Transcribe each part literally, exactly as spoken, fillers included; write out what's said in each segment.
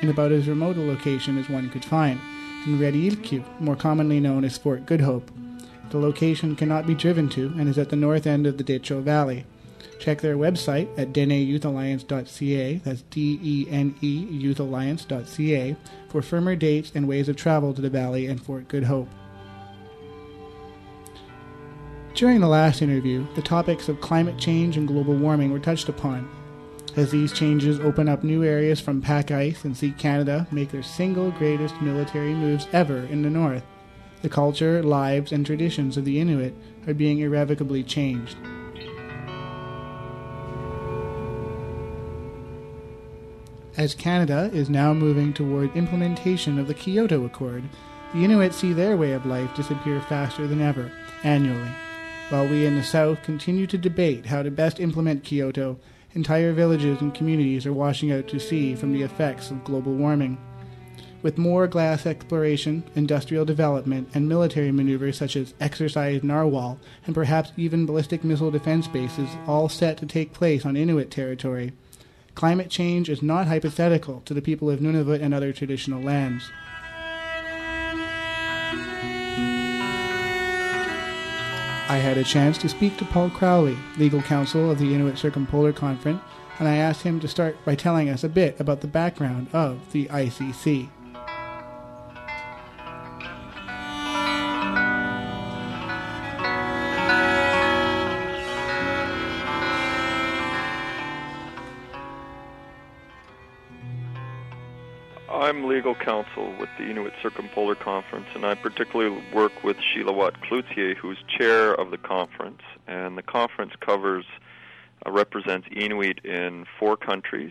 in about as remote a location as one could find, in Redilkyu, more commonly known as Fort Good Hope. The location cannot be driven to and is at the north end of the Decho Valley. Check their website at dene youth alliance dot c a, that's D E N E youth alliance dot c a, for firmer dates and ways of travel to the valley and Fort Good Hope. During the last interview, the topics of climate change and global warming were touched upon. As these changes open up new areas from pack ice and see Canada make their single greatest military moves ever in the north, the culture, lives, and traditions of the Inuit are being irrevocably changed. As Canada is now moving toward implementation of the Kyoto Accord, the Inuit see their way of life disappear faster than ever, annually. While we in the South continue to debate how to best implement Kyoto, entire villages and communities are washing out to sea from the effects of global warming. With more glass exploration, industrial development, and military maneuvers such as Exercise Narwhal, and perhaps even ballistic missile defense bases all set to take place on Inuit territory, climate change is not hypothetical to the people of Nunavut and other traditional lands. I had a chance to speak to Paul Crowley, legal counsel of the Inuit Circumpolar Conference, and I asked him to start by telling us a bit about the background of the I C C. I'm legal counsel with the Inuit Circumpolar Conference, and I particularly work with Sheila Watt-Cloutier, who's chair of the conference. And the conference covers, uh, represents Inuit in four countries.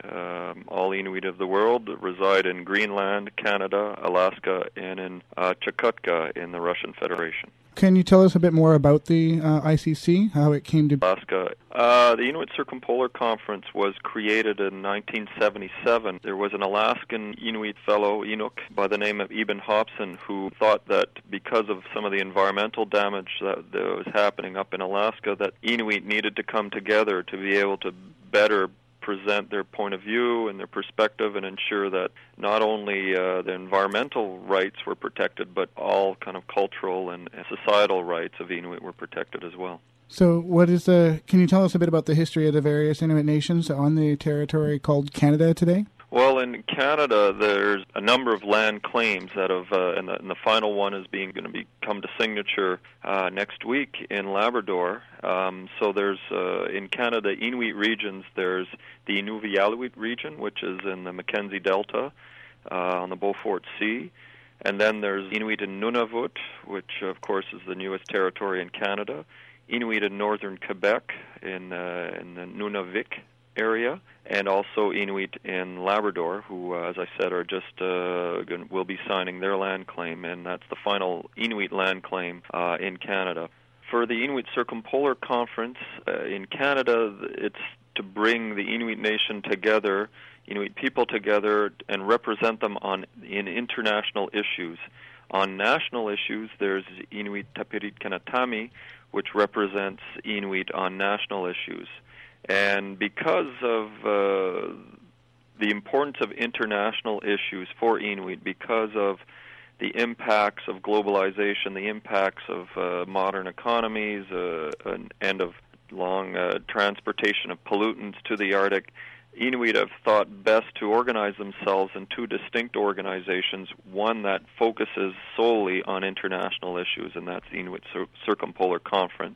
Um, all Inuit of the world that reside in Greenland, Canada, Alaska, and in uh, Chukotka in the Russian Federation. Can you tell us a bit more about the uh, I C C, how it came to be? Alaska. Uh, the Inuit Circumpolar Conference was created in nineteen seventy-seven. There was an Alaskan Inuit fellow, Inuk, by the name of Eben Hobson, who thought that because of some of the environmental damage that, that was happening up in Alaska, that Inuit needed to come together to be able to better present their point of view and their perspective and ensure that not only uh, the environmental rights were protected, but all kind of cultural and societal rights of Inuit were protected as well. So what is the, can you tell us a bit about the history of the various Inuit nations on the territory called Canada today? Well, in Canada, there's a number of land claims that have, uh, and, the, and the final one is being going to be come to signature uh, next week in Labrador. Um, so there's, uh, in Canada, Inuit regions, there's the Inuvialuit region, which is in the Mackenzie Delta uh, on the Beaufort Sea. And then there's Inuit in Nunavut, which, of course, is the newest territory in Canada. Inuit in northern Quebec in, uh, in the Nunavik area, and also Inuit in Labrador, who, uh, as I said, are just uh, going, will be signing their land claim, and that's the final Inuit land claim uh, in Canada. For the Inuit Circumpolar Conference uh, in Canada, it's to bring the Inuit nation together, Inuit people together, and represent them on in international issues. On national issues, there's Inuit Tapirit Kanatami, which represents Inuit on national issues. And because of uh, the importance of international issues for Inuit, because of the impacts of globalization, the impacts of uh, modern economies, uh, and, and of long uh, transportation of pollutants to the Arctic, Inuit have thought best to organize themselves in two distinct organizations, one that focuses solely on international issues, and that's the Inuit Cir- Circumpolar Conference.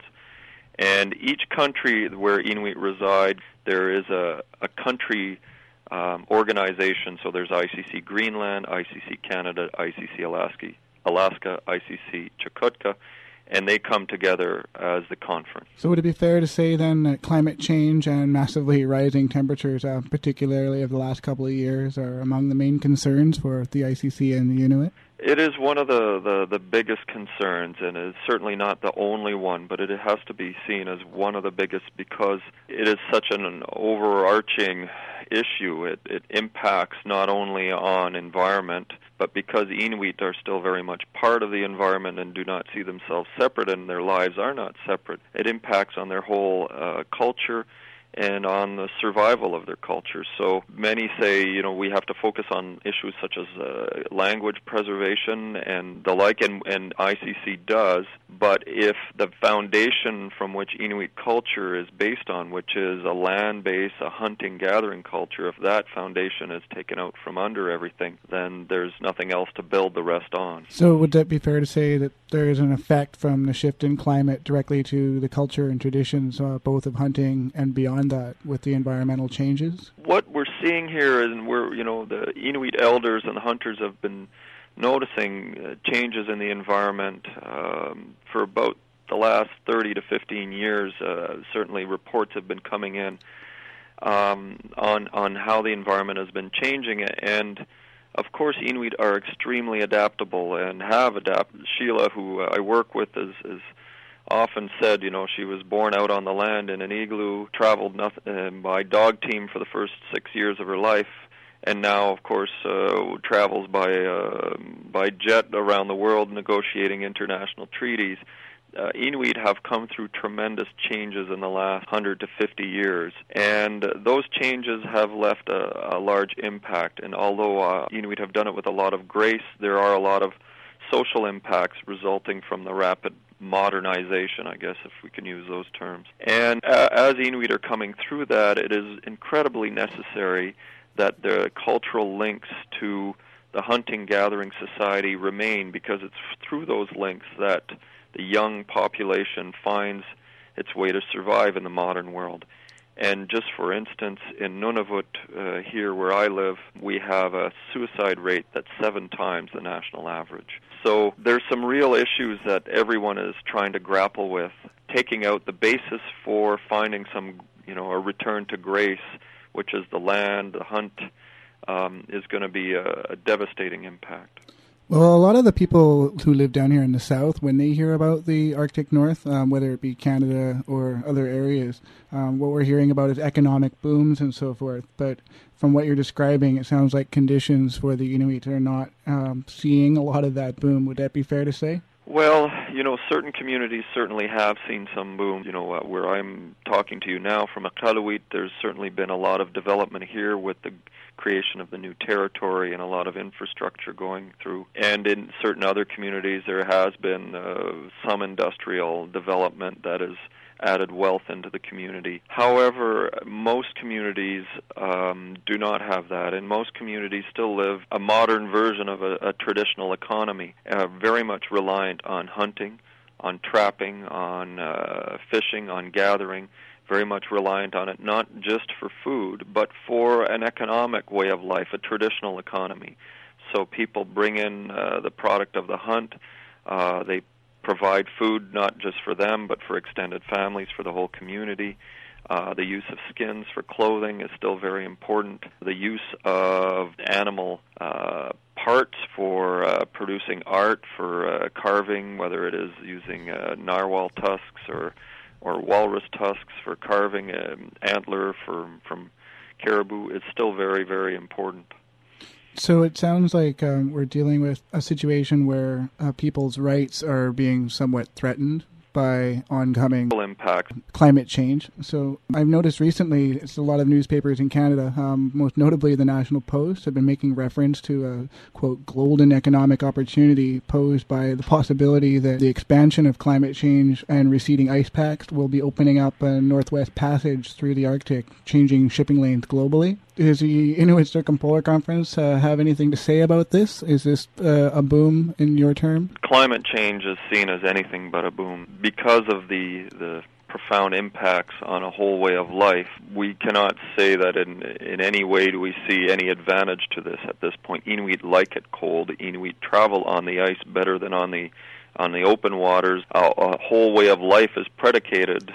And each country where Inuit reside, there is a, a country um, organization. So there's I C C Greenland, I C C Canada, I C C Alaska, Alaska, I C C Chukotka, and they come together as the conference. So would it be fair to say then that climate change and massively rising temperatures, uh, particularly of the last couple of years, are among the main concerns for the I C C and the Inuit? It is one of the, the, the biggest concerns, and it's certainly not the only one, but it has to be seen as one of the biggest because it is such an, an overarching issue. It, it impacts not only on environment, but because Inuit are still very much part of the environment and do not see themselves separate, and their lives are not separate, it impacts on their whole uh, culture, and on the survival of their culture. So many say, you know, we have to focus on issues such as uh, language preservation and the like, and, and I C C does. But if the foundation from which Inuit culture is based on, which is a land base, a hunting-gathering culture, if that foundation is taken out from under everything, then there's nothing else to build the rest on. So would that be fair to say that there is an effect from the shift in climate directly to the culture and traditions, uh, both of hunting and beyond that, with the environmental changes? What we're seeing here is, and we're, you know, the Inuit elders and the hunters have been noticing uh, changes in the environment um, for about the last thirty to fifteen years. Uh, certainly reports have been coming in um, on on how the environment has been changing, and of course Inuit are extremely adaptable and have adapted. Sheila, who I work with, is, is often said, you know, she was born out on the land in an igloo, traveled nothing, uh, by dog team for the first six years of her life, and now, of course, uh, travels by uh, by jet around the world negotiating international treaties. Uh, Inuit have come through tremendous changes in the last one hundred to fifty years, and uh, those changes have left a, a large impact. And although uh, Inuit have done it with a lot of grace, there are a lot of social impacts resulting from the rapid modernization, I guess, if we can use those terms. And uh, as Inuit are coming through that, it is incredibly necessary that the cultural links to the hunting-gathering society remain, because it's through those links that the young population finds its way to survive in the modern world. And just for instance, in Nunavut, uh, here where I live, we have a suicide rate that's seven times the national average. So there's some real issues that everyone is trying to grapple with. Taking out the basis for finding some, you know, a return to grace, which is the land, the hunt, um, is going to be a, a devastating impact. Well, a lot of the people who live down here in the south, when they hear about the Arctic North, um, whether it be Canada or other areas, um, what we're hearing about is economic booms and so forth. But from what you're describing, it sounds like conditions for the Inuit are not um, seeing a lot of that boom. Would that be fair to say? Well, you know, certain communities certainly have seen some boom. You know, uh, where I'm talking to you now from Iqaluit, there's certainly been a lot of development here with the creation of the new territory and a lot of infrastructure going through. And in certain other communities, there has been uh, some industrial development that has added wealth into the community. However, most communities um, do not have that, and most communities still live a modern version of a, a traditional economy, uh, very much reliant on hunting, on trapping, on uh, fishing, on gathering, very much reliant on it, not just for food, but for an economic way of life, a traditional economy. So people bring in uh, the product of the hunt. Uh, they provide food not just for them, but for extended families, for the whole community. Uh, the use of skins for clothing is still very important. The use of animal uh, parts for uh, producing art, for uh, carving, whether it is using uh, narwhal tusks or or walrus tusks for carving, um, antler for, from caribou, is still very, very important. So it sounds like um, we're dealing with a situation where uh, people's rights are being somewhat threatened by oncoming impact climate change. So I've noticed recently, it's a lot of newspapers in Canada, um, most notably the National Post, have been making reference to a, quote, golden economic opportunity posed by the possibility that the expansion of climate change and receding ice packs will be opening up a northwest passage through the Arctic, changing shipping lanes globally. Does the Inuit Circumpolar Conference uh, have anything to say about this? Is this uh, a boom in your term? Climate change is seen as anything but a boom. Because of the, the profound impacts on a whole way of life, we cannot say that in, in any way do we see any advantage to this at this point. Inuit like it cold. Inuit travel on the ice better than on the, on the open waters. A, a whole way of life is predicated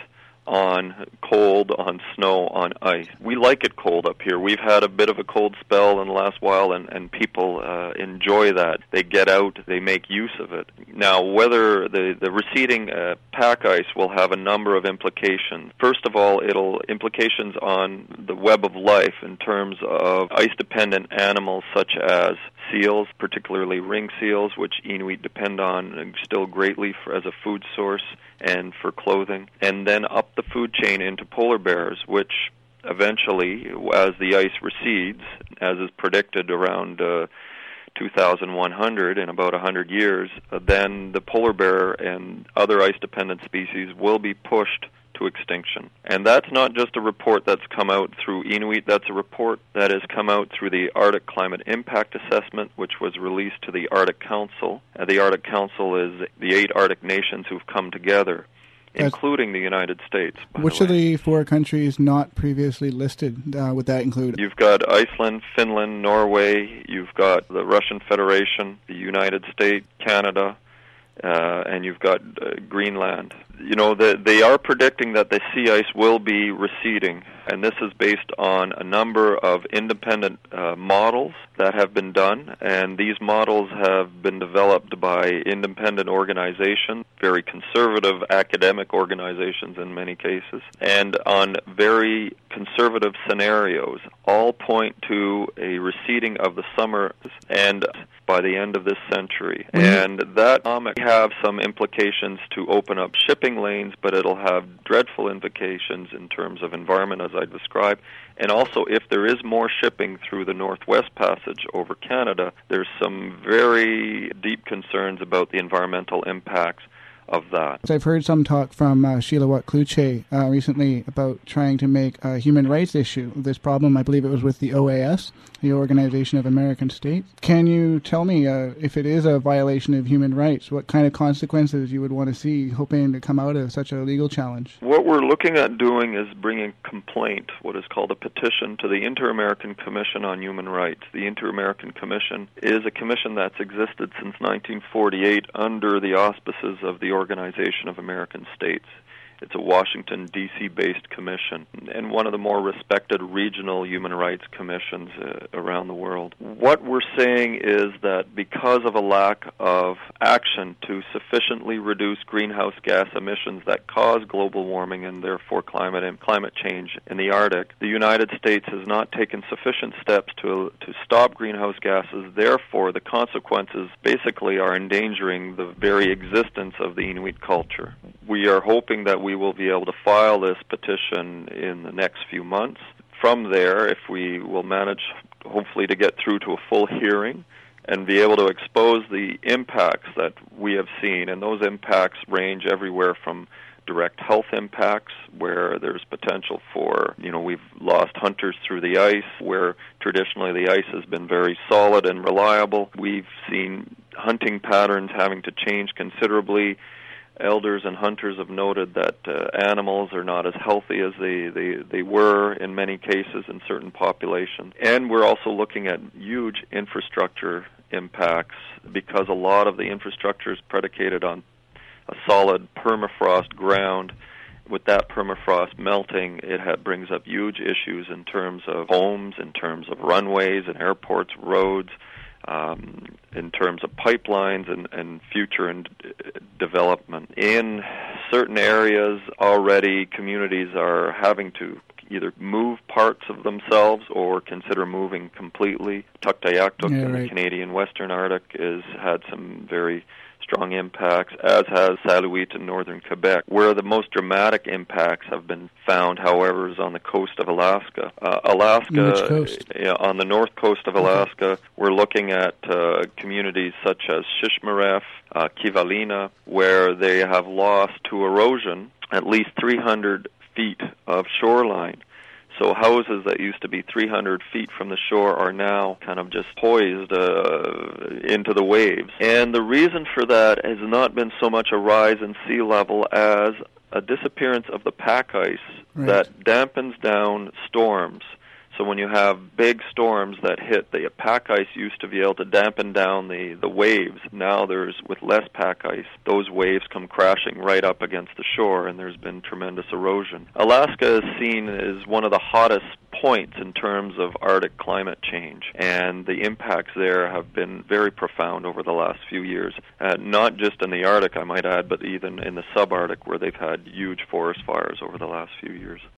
on cold, on snow, on ice. We like it cold up here. We've had a bit of a cold spell in the last while, and, and people uh, enjoy that. They get out, they make use of it. Now, whether the, the receding uh, pack ice will have a number of implications. First of all, it'll implications on the web of life in terms of ice-dependent animals such as seals, particularly ring seals, which Inuit depend on still greatly for, as a food source and for clothing, and then up the food chain into polar bears, which eventually, as the ice recedes, as is predicted around uh, two thousand one hundred, in about one hundred years, uh, then the polar bear and other ice-dependent species will be pushed to extinction. And that's not just a report that's come out through Inuit, that's a report that has come out through the Arctic Climate Impact Assessment, which was released to the Arctic Council. Uh, the Arctic Council is the eight Arctic nations who've come together, including the United States. Which of the four countries not previously listed uh, would that include? You've got Iceland, Finland, Norway, you've got the Russian Federation, the United States, Canada, uh, and you've got uh, Greenland. You know, the, they are predicting that the sea ice will be receding, and this is based on a number of independent uh, models that have been done, and these models have been developed by independent organizations, very conservative academic organizations in many cases, and on very conservative scenarios, all point to a receding of the summer and by the end of this century. Mm-hmm. And that may have some implications to open up shipping lanes, but it'll have dreadful implications in terms of environment, as I described. And also, if there is more shipping through the Northwest Passage over Canada, there's some very deep concerns about the environmental impacts of that. I've heard some talk from uh, Shiilawat Kluche uh, recently about trying to make a human rights issue of this problem. I believe it was with the O A S, the Organization of American States. Can you tell me uh, if it is a violation of human rights, what kind of consequences you would want to see hoping to come out of such a legal challenge? What we're looking at doing is bringing a complaint, what is called a petition, to the Inter-American Commission on Human Rights. The Inter-American Commission is a commission that's existed since nineteen forty-eight under the auspices of the Organization of American States. It's a Washington, D C-based commission and one of the more respected regional human rights commissions uh, around the world. What we're saying is that because of a lack of action to sufficiently reduce greenhouse gas emissions that cause global warming and therefore climate and climate change in the Arctic, the United States has not taken sufficient steps to to stop greenhouse gases. Therefore, the consequences basically are endangering the very existence of the Inuit culture. We are hoping that we will be able to file this petition in the next few months. From there, if we will manage, hopefully, to get through to a full hearing and be able to expose the impacts that we have seen, and those impacts range everywhere from direct health impacts, where there's potential for, you know, we've lost hunters through the ice, where traditionally the ice has been very solid and reliable. We've seen hunting patterns having to change considerably. Elders and hunters have noted that uh, animals are not as healthy as they, they, they were in many cases in certain populations. And we're also looking at huge infrastructure impacts because a lot of the infrastructure is predicated on a solid permafrost ground. With that permafrost melting, it ha- brings up huge issues in terms of homes, in terms of runways and airports, roads, Um, in terms of pipelines and, and future and uh, development. In certain areas already, communities are having to either move parts of themselves or consider moving completely. Tuktoyaktuk yeah, in right. the Canadian Western Arctic has had some very strong impacts, as has Saluit in northern Quebec. Where the most dramatic impacts have been found, however, is on the coast of Alaska. Uh, Alaska, Which coast? Uh, on the north coast of Alaska, okay. We're looking at uh, communities such as Shishmaref, uh, Kivalina, where they have lost to erosion at least three hundred feet of shoreline. So houses that used to be three hundred feet from the shore are now kind of just poised uh, into the waves. And the reason for that has not been so much a rise in sea level as a disappearance of the pack ice right. that dampens down storms. So when you have big storms that hit, the pack ice used to be able to dampen down the, the waves. Now there's, with less pack ice, those waves come crashing right up against the shore, and there's been tremendous erosion. Alaska is seen as one of the hottest points in terms of Arctic climate change, and the impacts there have been very profound over the last few years, uh, not just in the Arctic, I might add, but even in the subarctic, where they've had huge forest fires over the last few years.